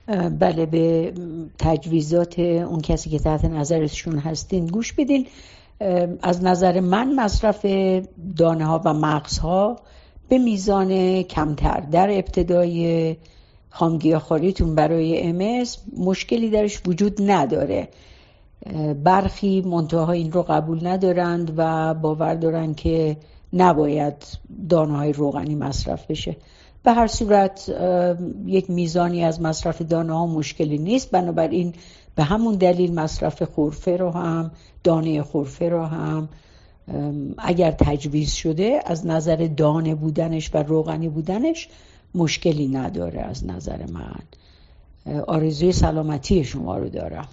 بله، به تجویزات اون کسی که تحت نظرشون هستین گوش بدین. از نظر من مصرف دانه ها و مغزها به میزان کمتر در ابتدای خامگیاخوریتون برای MS مشکلی درش وجود نداره. برخی منتها این رو قبول ندارند و باور دارن که نباید دانه‌های روغنی مصرف بشه. به هر صورت یک میزانی از مصرف دانه‌ها مشکلی نیست، بنابراین به همون دلیل مصرف خرفه رو هم، دانه خرفه رو هم اگر تجویز شده از نظر دانه بودنش و روغنی بودنش مشکلی نداره. از نظر من آرزوی سلامتی شما رو دارم.